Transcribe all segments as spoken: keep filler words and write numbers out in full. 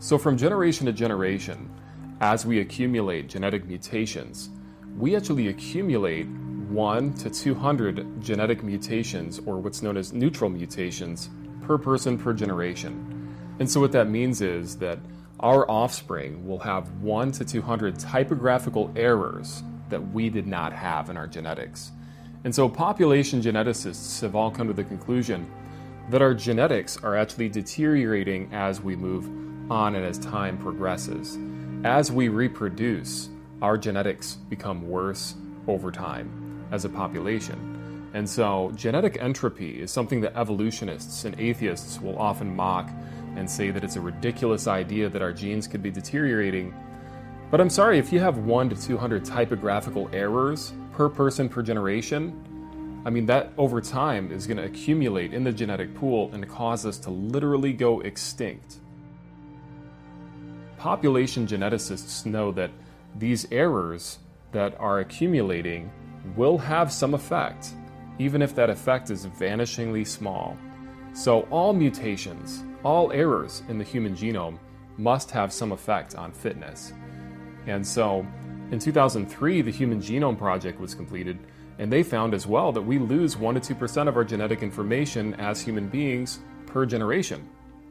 So from generation to generation, as we accumulate genetic mutations, we actually accumulate one to two hundred genetic mutations, or what's known as neutral mutations, per person per generation. And so what that means is that our offspring will have one to two hundred typographical errors that we did not have in our genetics. And so population geneticists have all come to the conclusion that our genetics are actually deteriorating as we move on and as time progresses. As we reproduce, our genetics become worse over time as a population. And so genetic entropy is something that evolutionists and atheists will often mock and say that it's a ridiculous idea that our genes could be deteriorating. But I'm sorry, if you have one to two hundred typographical errors per person per generation, I mean, that over time is going to accumulate in the genetic pool and cause us to literally go extinct. Population geneticists know that these errors that are accumulating will have some effect, even if that effect is vanishingly small. So all mutations, all errors in the human genome must have some effect on fitness. And so in two thousand three, the Human Genome Project was completed, and they found as well that we lose one to two percent of our genetic information as human beings per generation.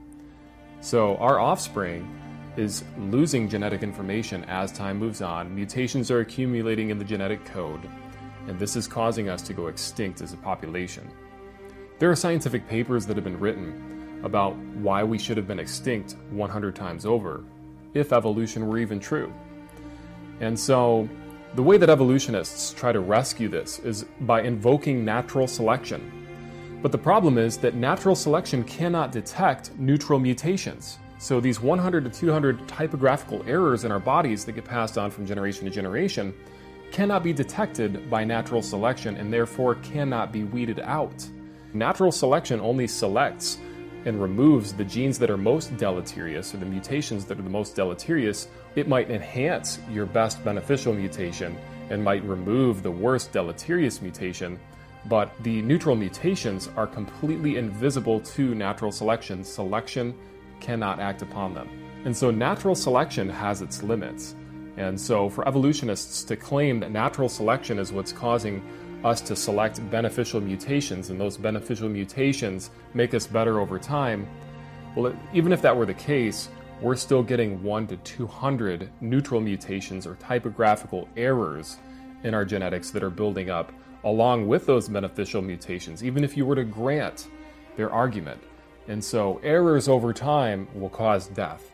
So our offspring is losing genetic information as time moves on. Mutations are accumulating in the genetic code, and this is causing us to go extinct as a population. There are scientific papers that have been written about why we should have been extinct one hundred times over, if evolution were even true. And so, the way that evolutionists try to rescue this is by invoking natural selection. But the problem is that natural selection cannot detect neutral mutations. So these one hundred to two hundred typographical errors in our bodies that get passed on from generation to generation cannot be detected by natural selection and therefore cannot be weeded out. Natural selection only selects and removes the genes that are most deleterious, or the mutations that are the most deleterious. It might enhance your best beneficial mutation and might remove the worst deleterious mutation, but the neutral mutations are completely invisible to natural selection. Selection cannot act upon them. And so natural selection has its limits. And so for evolutionists to claim that natural selection is what's causing us to select beneficial mutations, and those beneficial mutations make us better over time, well, even if that were the case, we're still getting one to two hundred neutral mutations or typographical errors in our genetics that are building up along with those beneficial mutations, even if you were to grant their argument. And so errors over time will cause death.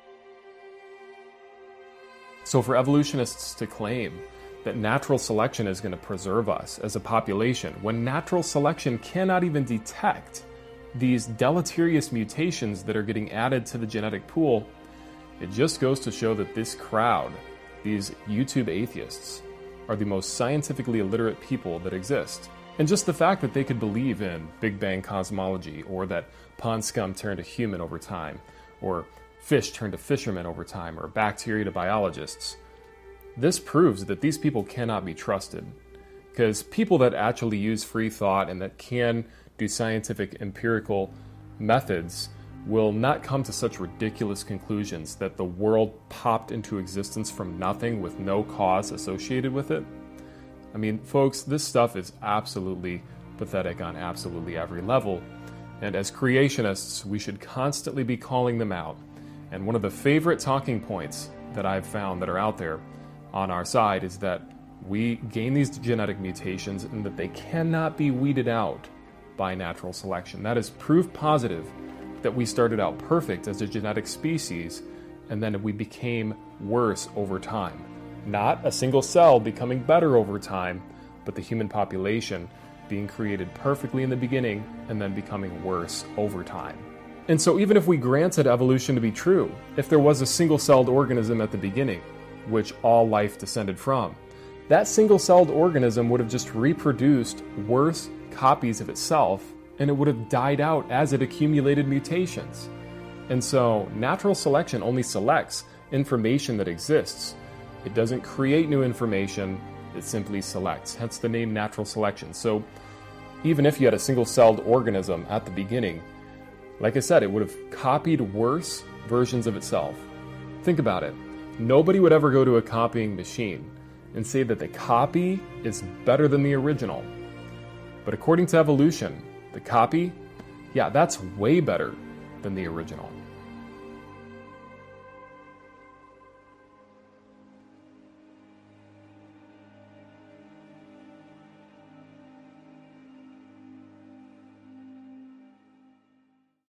So for evolutionists to claim that natural selection is going to preserve us as a population, when natural selection cannot even detect these deleterious mutations that are getting added to the genetic pool, it just goes to show that this crowd, these YouTube atheists, are the most scientifically illiterate people that exist. And just the fact that they could believe in Big Bang cosmology, or that pond scum turned to human over time, or fish turned to fishermen over time, or bacteria to biologists, this proves that these people cannot be trusted. Because people that actually use free thought and that can do scientific empirical methods will not come to such ridiculous conclusions that the world popped into existence from nothing with no cause associated with it. I mean, folks, this stuff is absolutely pathetic on absolutely every level. And as creationists, we should constantly be calling them out. And one of the favorite talking points that I've found that are out there on our side is that we gain these genetic mutations and that they cannot be weeded out by natural selection. That is proof positive that we started out perfect as a genetic species, and then we became worse over time. Not a single cell becoming better over time, but the human population being created perfectly in the beginning and then becoming worse over time. And so even if we granted evolution to be true, if there was a single-celled organism at the beginning, which all life descended from, that single-celled organism would have just reproduced worse copies of itself, and it would have died out as it accumulated mutations. And so natural selection only selects information that exists. It doesn't create new information, it simply selects, hence the name natural selection. So even if you had a single-celled organism at the beginning, like I said, it would have copied worse versions of itself. Think about it. Nobody would ever go to a copying machine and say that the copy is better than the original. But according to evolution, the copy, yeah, that's way better than the original.